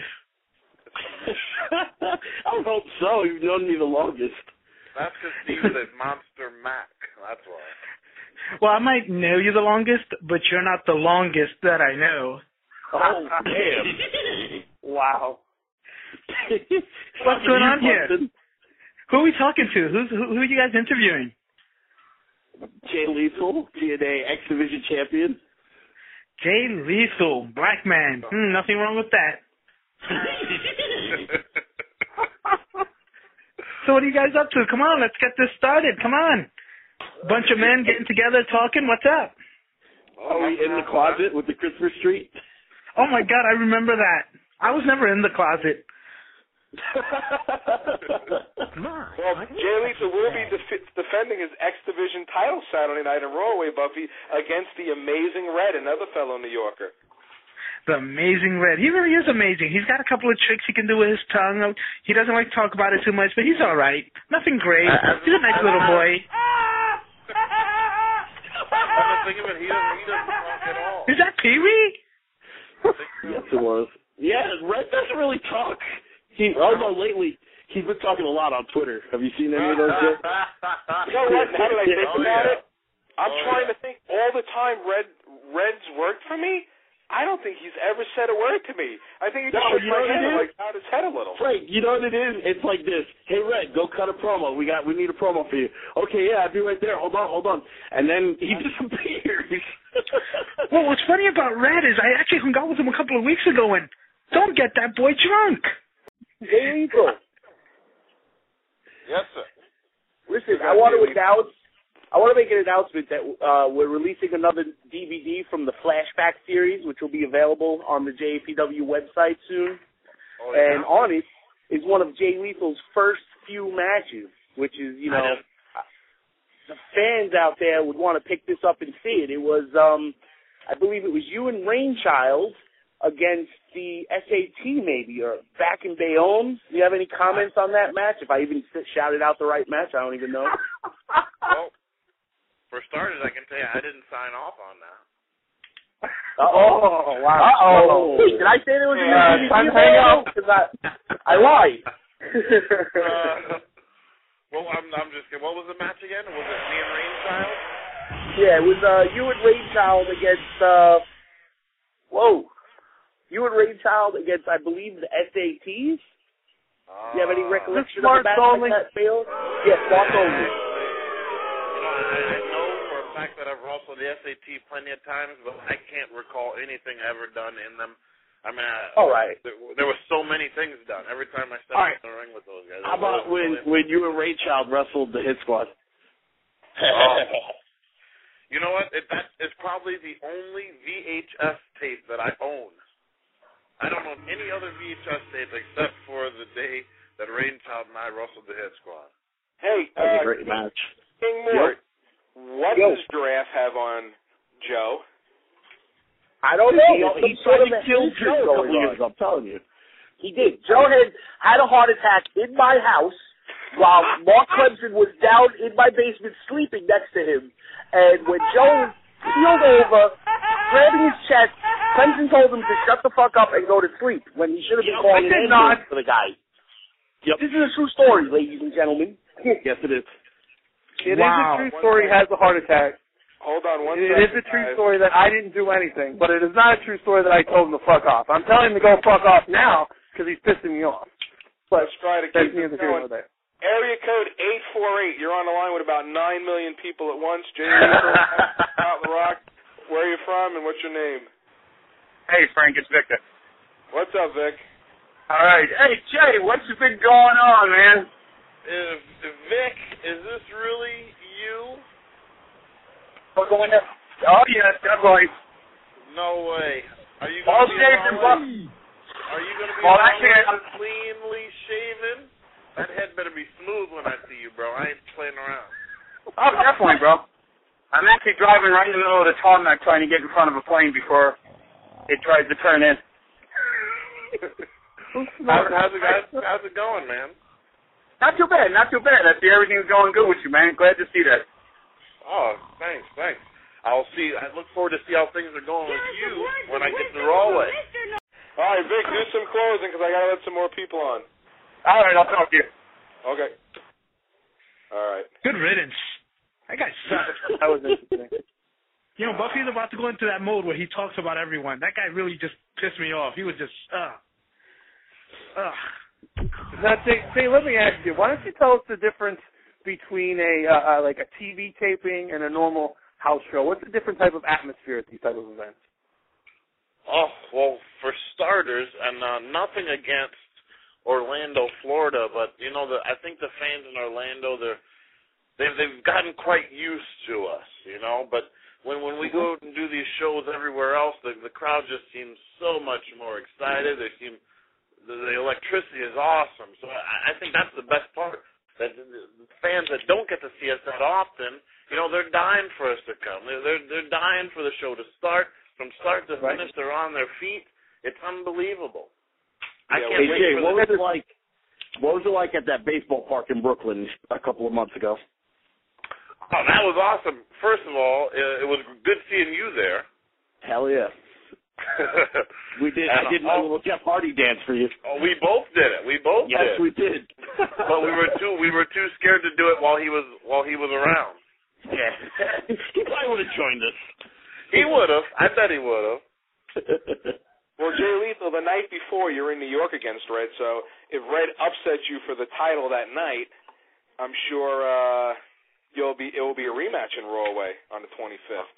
I hope so. You've known me the longest. That's because Steve's a Monster Mac. That's why. Well, I might know you the longest, but you're not the longest that I know. Oh, damn. Wow. What's going on here? Who are we talking to? Who are you guys interviewing? Jay Lethal, TNA X Division champion. Jay Lethal, black man. Nothing wrong with that. So what are you guys up to? Come on, let's get this started. Come on. Bunch of men getting together, talking. What's up? Are we in the closet with the Christopher Street? Oh, my God, I remember that. I was never in the closet. Well, Jay Lethal will be defending his X Division title Saturday night in Raw, Buffy, against the Amazing Red, another fellow New Yorker. The Amazing Red. He really is amazing. He's got a couple of tricks he can do with his tongue. He doesn't like to talk about it too much, but he's all right. Nothing great. He's a nice little boy. Think of it, he doesn't talk at all. Is that Pee-wee? Yes, it was. Yeah, Red doesn't really talk. Although lately, he's been talking a lot on Twitter. Have you seen any of those yet? You know what? Now that I think about it, I'm trying to think all the time Red's worked for me. I don't think he's ever said a word to me. I think he just shook my hand and like bowed his head a little. Frank, you know what it is? It's like this. Hey, Red, go cut a promo. We need a promo for you. Okay, yeah, I'll be right there. Hold on. And then he disappears. Well, what's funny about Red is I actually hung out with him a couple of weeks ago, and don't get that boy drunk. Hey, Lethal. Yes, sir. Listen, I want to make an announcement that we're releasing another DVD from the Flashback series, which will be available on the JAPW website soon. Oh, yeah? And on it is one of Jay Lethal's first few matches, which is, the fans out there would want to pick this up and see it. It was, I believe it was you and Rainchild against the SAT maybe, or back in Bayonne. Do you have any comments on that match? If I even shouted out the right match, I don't even know. Well, for starters, I can tell you I didn't sign off on that. Oh, wow. Did I say there was a new time hang out? Because I lied. Well, I'm just kidding. What was the match again? Was it me and Rainchild? Yeah, it was you and Rainchild against, you and Rainchild against, I believe, the SATs? Do you have any recollection of the match like that, Bill? Yeah, Smarts only. I know for a fact that I've wrestled the SAT plenty of times, but I can't recall anything ever done in them. I mean, all right. There were so many things done every time I stepped in the ring with those guys. How about when you and Ray Child wrestled the Hit Squad? You know what? That is probably the only VHS tape that I own. I don't own any other VHS tape except for the day that Ray Child and I wrestled the Hit Squad. Hey, that was a great match. King Mort, what does Giraffe have on Joe? I don't know. He tried to kill Joe a couple years ago, I'm telling you. He did. Joe had a heart attack in my house while Mark Clemson was down in my basement sleeping next to him. And when Joe keeled over, grabbing his chest, Clemson told him to shut the fuck up and go to sleep when he should have been calling an ambulance for the guy. Yep. This is a true story, ladies and gentlemen. Yes, it is. It is a true story. He has a heart attack. Hold on one second. It is a true story that I didn't do anything, but it is not a true story that I told him to fuck off. I'm telling him to go fuck off now because he's pissing me off. But let's try to keep it going. Area code 848. You're on the line with about 9 million people at once. Jay out the rock. Where are you from and what's your name? Hey, Frank, it's Victor. What's up, Vic? All right. Hey, Jay, what's been going on, man? Vic, is this really you? Oh, yeah, definitely. No way. Are you going to be Are you going to be cleanly shaven? That head better be smooth when I see you, bro. I ain't playing around. Oh, definitely, bro. I'm actually driving right in the middle of the tarmac trying to get in front of a plane before it tries to turn in. How's it going, man? Not too bad, not too bad. I see everything's going good with you, man. Glad to see that. Oh, thanks. I look forward to see how things are going with you when I get to Rawway. All right, Vic, do some closing because I got to let some more people on. All right, I'll talk to you. Okay. All right. Good riddance. That guy sucks. That was interesting. You know, Buffy's about to go into that mode where he talks about everyone. That guy really just pissed me off. He was just, Now, say, let me ask you, why don't you tell us the difference between like a TV taping and a normal house show? What's the different type of atmosphere at these type of events? Oh, well, for starters, and nothing against Orlando, Florida, but you know, I think the fans in Orlando, they've gotten quite used to us, you know. But when we go out and do these shows everywhere else, the crowd just seems so much more excited. The electricity is awesome. So I think that's the best part. That the fans that don't get to see us that often, you know, they're dying for us to come. They're dying for the show to start. From start to finish, they're on their feet. It's unbelievable. I can't wait Jay, for what was it like? What was it like at that baseball park in Brooklyn a couple of months ago? Oh, that was awesome. First of all, it was good seeing you there. Hell yeah. We did. I did my little Jeff Hardy dance for you. Oh, we both did it. We both did. Yes, we did. But we were too scared to do it while he was around. Yeah. He probably would have joined us. He would have. I bet he would have. Well, Jay Lethal, the night before you're in New York against Red, so if Red upsets you for the title that night, I'm sure it will be a rematch in Rawway on the 25th.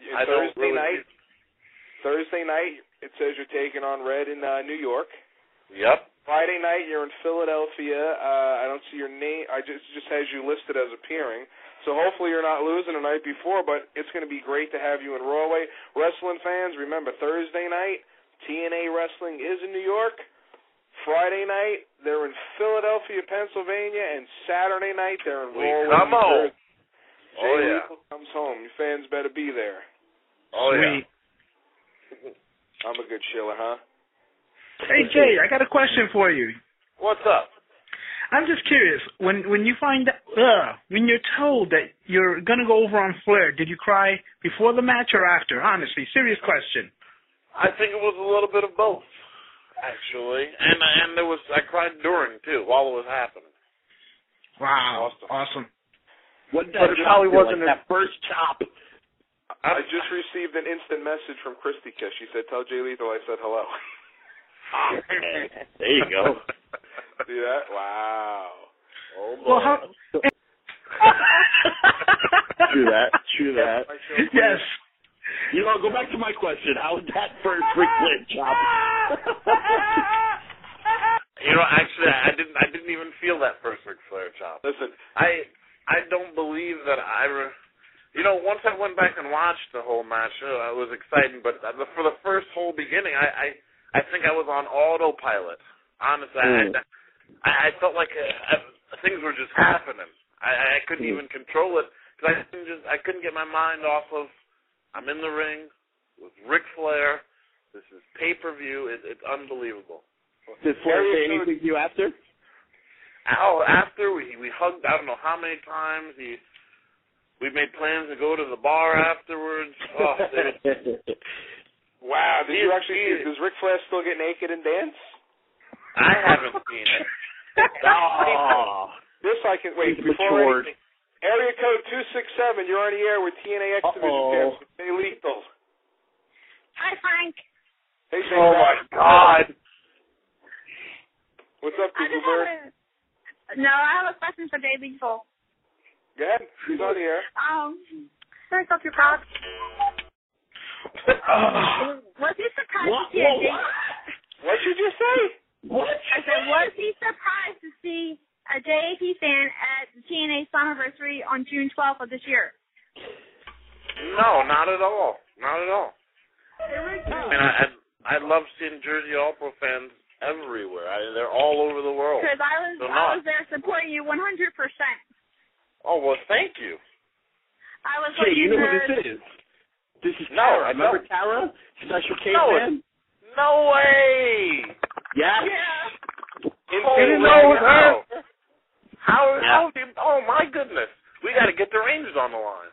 Thursday night, it says you're taking on Red in New York. Yep. Friday night, you're in Philadelphia. I don't see your name. It just has you listed as appearing. So hopefully you're not losing the night before, but it's going to be great to have you in Rawway. Wrestling fans, remember, Thursday night, TNA Wrestling is in New York. Friday night, they're in Philadelphia, Pennsylvania, and Saturday night, they're in Rawway, Come New on. Jersey. Oh, Jay yeah. Lethal comes home. Your fans better be there. Oh, Sweet. Yeah. I'm a good shiller, huh? Hey, Jay, I got a question for you. What's up? I'm just curious. When you find when you're told that you're gonna go over on Flair, did you cry before the match or after? Honestly, serious question. I think it was a little bit of both, actually, and I cried during too, while it was happening. Wow, awesome. What But it probably wasn't that first chop. I just received an instant message from Christy Kiss. She said, "Tell Jay Lethal I said hello." There you go. See that? Wow. Oh, boy. Well, True that. you that. Yes. You know, go back to my question. How was that first Ric Flair chop? You know, actually, I didn't even feel that first Ric Flair chop. Listen, I don't believe that you know, once I went back and watched the whole match, it was exciting. But for the first whole beginning, I think I was on autopilot. Honestly, I felt like things were just happening. I couldn't even control it because I couldn't get my mind off of. I'm in the ring with Ric Flair. This is pay-per-view. It's unbelievable. Did Flair say anything to you after? Oh, after we hugged. I don't know how many times we made plans to go to the bar afterwards. Oh, wow! Did you actually see? Does Ric Flair still get naked and dance? I haven't seen it. Oh. This I can wait before anything. Area code 267. You're on the air with TNA X Division champion Jay Lethal. Hi, Frank. Hey, Jay. Oh my God. What's up, people? No, I have a question for Jay Lethal. Go ahead. She's on the air. First off, your props. Was he surprised to see a Jay? What did you just say? What? I said, was he surprised to see a JAP fan at the TNA Slammiversary on June 12th of this year? No, not at all. Not at all. I mean, I love seeing Jersey All Pro fans everywhere. They're all over the world. Because I was there supporting you 100%. Oh, well, thank you. I was Hey, you know who this is? This is Tara. Remember Tara? Special K fan? No way! Yeah? Didn't know her. How did, oh my goodness. We got to get the Rangers on the line.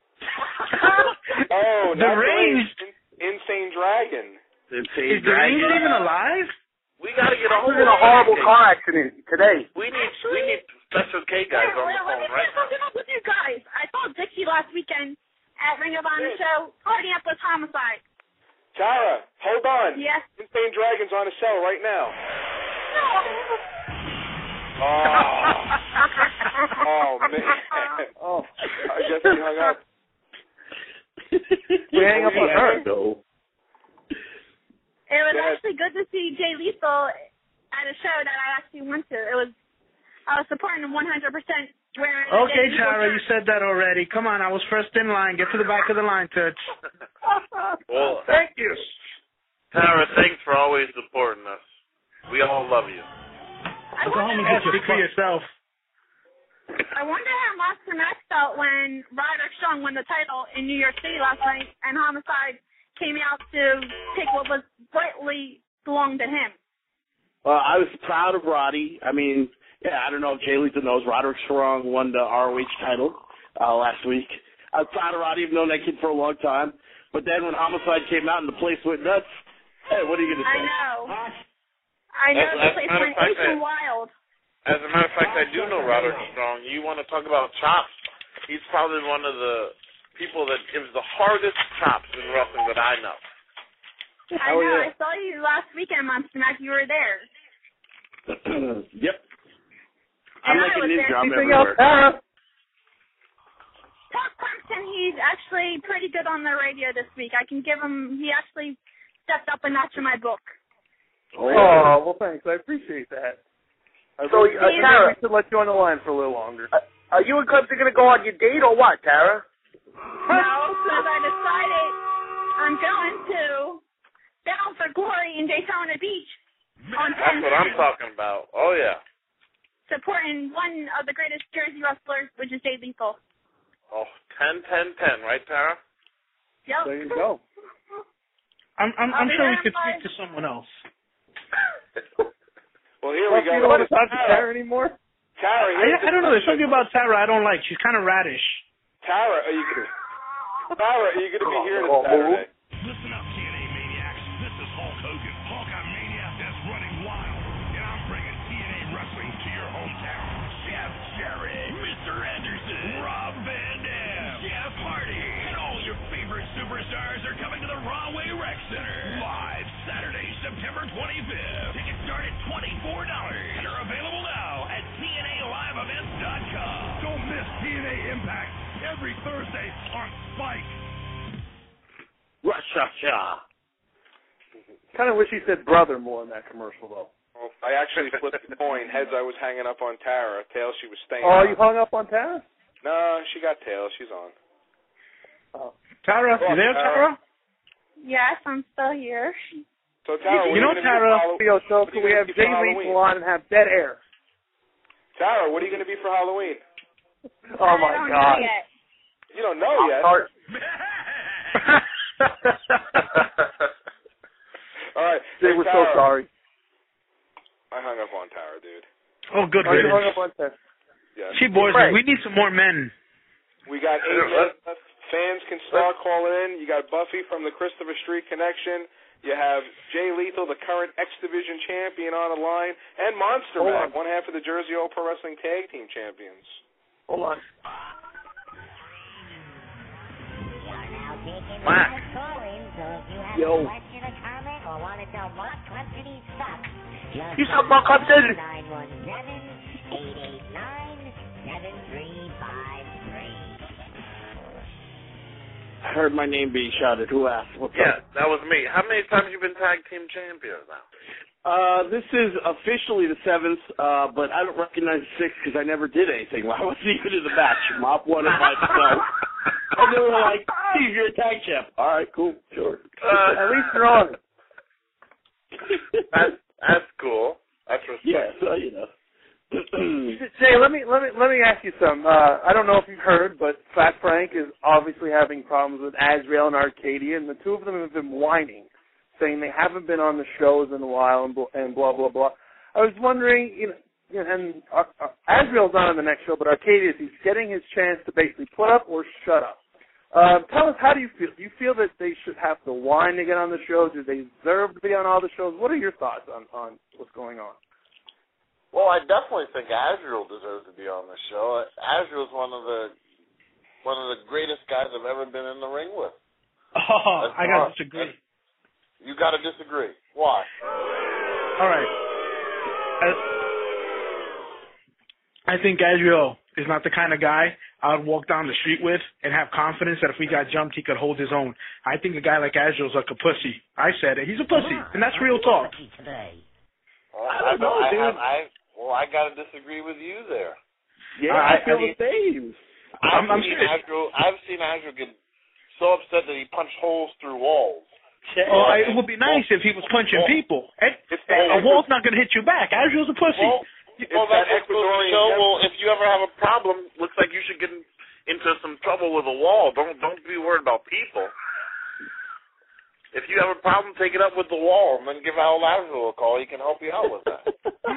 Oh, the Rangers. Insane Dragon. Is the Rangers even alive? We got to get a hold of a horrible car accident today. We need Special K guys on the phone right now. Let me with you guys. I saw Dixie last weekend at Ring of Honor show partying up with Homicide. Tara, hold on. Yes. Insane Dragon's on a cell right now. No. Oh man. Oh, I guess he hung up. We hang up on her. It was actually good to see Jay Lethal at a show that I actually went to. I was supporting him 100%. Okay, Tara, you said that already. Come on, I was first in line. Get to the back of the line, Toots. Well, thank you. Tara, thanks for always supporting us. We all love you. Go home and get speak for yourself. I wonder how Monster Max felt when Roderick Strong won the title in New York City last night and Homicide came out to take what was rightly belonged to him. I was proud of Roddy. I mean, yeah, I don't know if Jay Lethal knows. Roderick Strong won the ROH title last week. I was proud of Roddy. I've known that kid for a long time. But then when Homicide came out and the place went nuts, hey, what are you going to say? I know the place went ape and wild. As a matter of fact, I do know Roderick Strong. You want to talk about chops? He's probably one of the people that gives the hardest chops in wrestling that I know. I know. Yeah. I saw you last weekend, Monster Mac. You were there. Yep. I'm like a ninja. I'm everywhere. Top Clemson, he's actually pretty good on the radio this week. I can give him, he actually stepped up a notch in my book. Oh, well, thanks. I appreciate that. So, Tara, we should let you on the line for a little longer. Are you and Clemson going to go on your date or what, Tara? No, because I decided I'm going to Bound for Glory in Daytona Beach on 10/10. That's what I'm talking about. Oh, yeah. Supporting one of the greatest Jersey wrestlers, which is Jay Lethal. Oh, 10-10-10, right, Tara? Yep. There you go. I'm sure we could speak to someone else. Well, here we go. You don't want to talk to Tara anymore? Tara, I don't know. There's something about Tara I don't like. She's kind of radish. Tara, are you going to be here this Saturday? Listen up, TNA Maniacs. This is Hulk Hogan, Hawkeye Mania that's running wild. And I'm bringing TNA wrestling to your hometown. Chef Jerry, Mr. Anderson, Rob Van Dam, Jeff Hardy, and all your favorite superstars are coming to the Rahway Rec Center. Live Saturday, September 25th. Tickets start at $24 and are available now at TNALiveEvents.com. Don't miss TNA Impact every Thursday on Spike. Russia. Kind of wish he said brother more in that commercial, though. Well, I actually flipped the coin. Heads, I was hanging up on Tara. Tails, she was staying Oh, on. you hung up on Tara? No, she got tails. She's on. Oh. Tara, you there, Tara? Yes, I'm still here. So, Tara, You know, Tara, So can we have Jay Lethal on and have dead air? Tara, what are you going to be for Halloween? Oh, my I don't God. know yet. You don't know yet. All right. Jay, Hey, we're Tara. so sorry. I hung up on Tara, dude. Oh, good Oh, you hung riddance. up on Tara. Yeah. She bores me. We need some more men. We got 8 minutes left. Fans can start calling in. You got Buffy from the Christopher Street Connection. You have Jay Lethal, the current X Division champion, on the line, and Monster Mac, one half of the Jersey Old Pro Wrestling Tag Team Champions. Hold on. Mac. Yo. You suck my Clemson. 917-889-7353. I heard my name being shouted. Who asked? What's Yeah, up? that was me. How many times you been tag team champion now? This is officially the 7th, but I don't recognize the 6th because I never did anything. I wasn't even in the match. Mop won it by himself. And they were like, Steve, you're a tag champ. All right, cool, sure. At least you're on it. That's cool. That's respect. Yeah, so, you know. Jay, let me ask you something. I don't know if you've heard, but Fat Frank is obviously having problems with Azrael and Arcadia, and the two of them have been whining, saying they haven't been on the shows in a while and blah blah blah. I was wondering, and Azrael's not on the next show, but Arcadia, he's getting his chance to basically put up or shut up. Tell us, how do you feel? Do you feel that they should have to whine to get on the show? Do they deserve to be on all the shows? What are your thoughts on what's going on? Well, I definitely think Azrael deserves to be on the show. Azrael's one of the greatest guys I've ever been in the ring with. Oh, I gotta disagree. You gotta disagree. Why? All right. I think Azrael is not the kind of guy I would walk down the street with and have confidence that if we got jumped, he could hold his own. I think a guy like Azrael's like a pussy. I said it. He's a pussy, and that's real talk. Well, I don't know, dude. I gotta disagree with you there. Yeah, I feel the same. I'm serious. I've seen Azrael get so upset that he punched holes through walls. Oh, it would be nice if he was punching people. A wall's not going to hit you back. Azrael's a pussy. Well, that's what goes to show. Well, if you ever have a problem, looks like you should get into some trouble with a wall. Don't be worried about people. If you have a problem, take it up with the wall, and then give Al Azrael a call. He can help you out with that.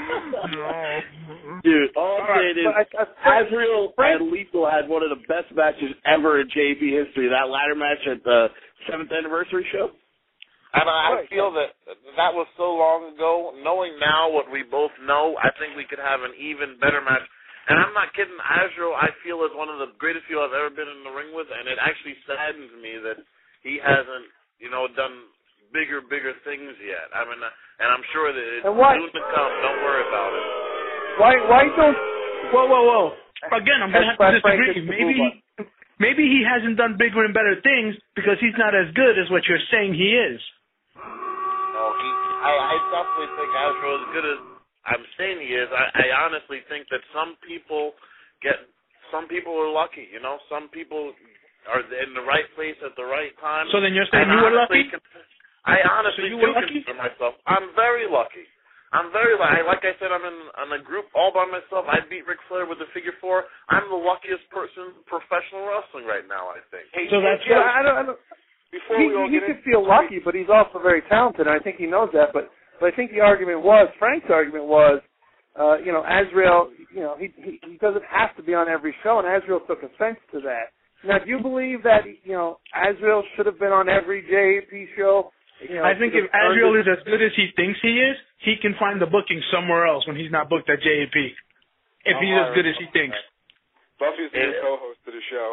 Dude, all I'm saying is Azrael and Lethal had one of the best matches ever in JP history. That ladder match at the 7th anniversary show. And I feel that was so long ago. Knowing now what we both know, I think we could have an even better match. And I'm not kidding. Azrael, I feel, is one of the greatest people I've ever been in the ring with, and it actually saddens me that he hasn't, done bigger things yet. I mean, and I'm sure that it's soon to come. Don't worry about it. Why don't? Whoa! Again, I'm gonna have to disagree. Maybe he hasn't done bigger and better things because he's not as good as what you're saying he is. No, I definitely think Azrael is as good as I'm saying he is. I honestly think that some people are lucky. Some people are in the right place at the right time. So then you're saying you were lucky? I honestly do consider myself. I'm very lucky. Like I said, I'm in a group all by myself. I beat Ric Flair with the figure 4. I'm the luckiest person in professional wrestling right now, I think. So that's I don't. He could feel lucky, but he's also very talented, and I think he knows that. But I think Frank's argument was, Azrael, he doesn't have to be on every show, and Azrael took offense to that. Now, do you believe that, Azrael should have been on every JAP show? I think if Azrael is as good as he thinks he is, he can find the booking somewhere else when he's not booked at JAP. If he's as good as he thinks. Buffy's the new co-host of the show.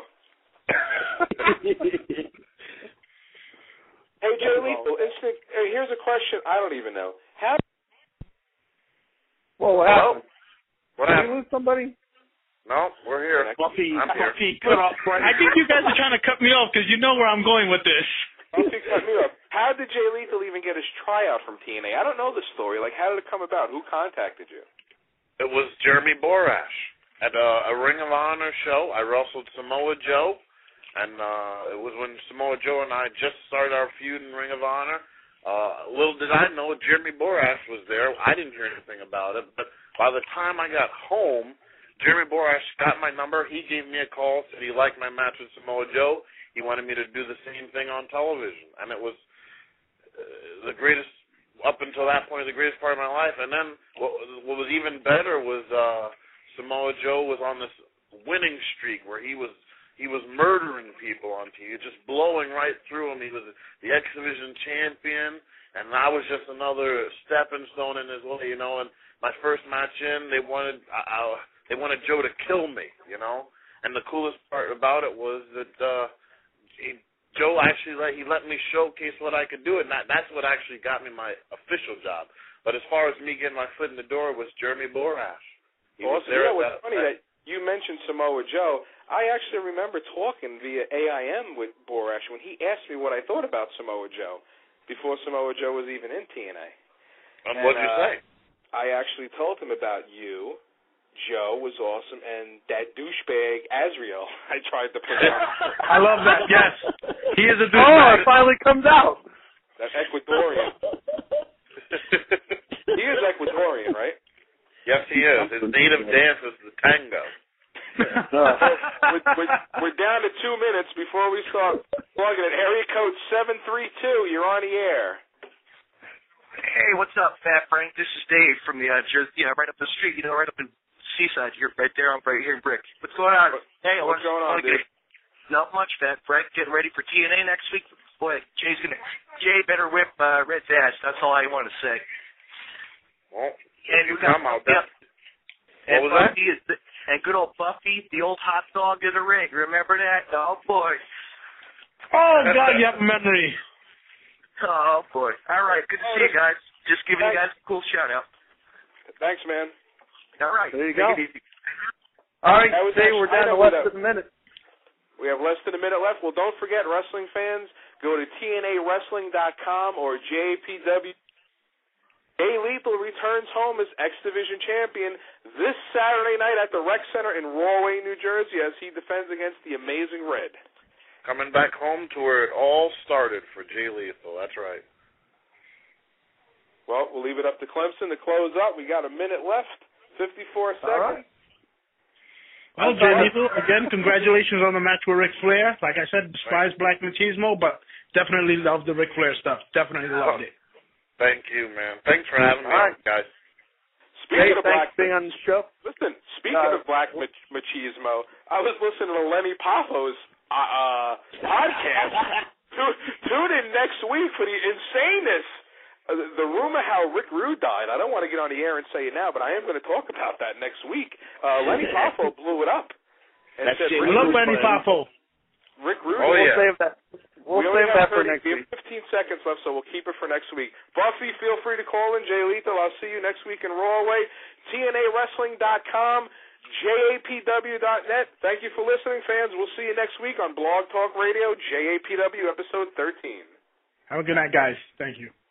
Hey, Jay Lethal, here's a question I don't even know. What happened? What Did happened? you lose somebody? No, we're here. Buffy, I'm here. Buffy, cut off right. I think you guys are trying to cut me off because you know where I'm going with this. Buffy cut me off. How did Jay Lethal even get his tryout from TNA? I don't know the story. Like, how did it come about? Who contacted you? It was Jeremy Borash at a Ring of Honor show. I wrestled Samoa Joe, and it was when Samoa Joe and I just started our feud in Ring of Honor. Little did I know Jeremy Borash was there. I didn't hear anything about it, but by the time I got home, Jeremy Borash got my number. He gave me a call, said he liked my match with Samoa Joe. He wanted me to do the same thing on television, and it was the greatest, up until that point, the greatest part of my life. And then what was even better was Samoa Joe was on this winning streak where he was murdering people on TV, just blowing right through them. He was the X Division champion, and I was just another stepping stone in his way, you know. And my first match in, they wanted Joe to kill me, you know. And the coolest part about it was that Joe actually let me showcase what I could do, and that's what actually got me my official job. But as far as me getting my foot in the door, was Jeremy Borash. What's funny that you mentioned Samoa Joe. I actually remember talking via AIM with Borash when he asked me what I thought about Samoa Joe before Samoa Joe was even in TNA. And what did you say? I actually told him about you. Joe was awesome, and that douchebag Azriel. I tried to pronounce. I love that. Yes, he is a douchebag. Oh, it finally comes out. That Ecuadorian. He is Ecuadorian, right? Yes, he is. His native dance is the tango. We're down to 2 minutes before we start plugging it. Area code 732. You're on the air. Hey, what's up, Fat Frank? This is Dave from the Jersey, right up the street, right up in Seaside. You're right there. I'm right here in Brick. What's going on? Hey, what's going on, dude? Not much, Fat Frank. Getting ready for TNA next week. Boy, Jay better whip Red's ass. That's all I want to say. Well, and you come out there. And Buffy and good old Buffy, the old hot dog in the ring. Remember that? Oh boy. Oh God, you have a memory. Oh boy. All right, good to see you guys. Just giving you guys a cool shout out. Thanks, man. All right. There you Take go. it easy. All right, we're down to less than a minute. We have less than a minute left. Well, don't forget, wrestling fans, go to TNAWrestling.com or JPW. Jay Lethal returns home as X Division champion this Saturday night at the Rec Center in Rahway, New Jersey, as he defends against the Amazing Red. Coming back home to where it all started for Jay Lethal. That's right. Well, we'll leave it up to Clemson to close up. We got a minute left, 54 seconds. Right. Well, Jay Lethal, again, congratulations on the match with Ric Flair. Like I said, despise Black Machismo, but definitely loved the Ric Flair stuff. Definitely loved it. Thank you, man. Thanks for having me on, guys. Speaking of Black, being on the show. Listen, speaking of Black Machismo, I was listening to Lenny Paffo's podcast. Tune in next week for the insaneness. The rumor how Rick Rude died. I don't want to get on the air and say it now, but I am going to talk about that next week. Lenny Paffo blew it up. And said, I love Lenny Paffo. Rick Rude. We'll save that. We'll save that for next week. We have 15 seconds left, so we'll keep it for next week. Buffy, feel free to call in. Jay Lethal, I'll see you next week in Rahway. TNAWrestling.com, JAPW.net. Thank you for listening, fans. We'll see you next week on Blog Talk Radio, JAPW, episode 13. Have a good night, guys. Thank you.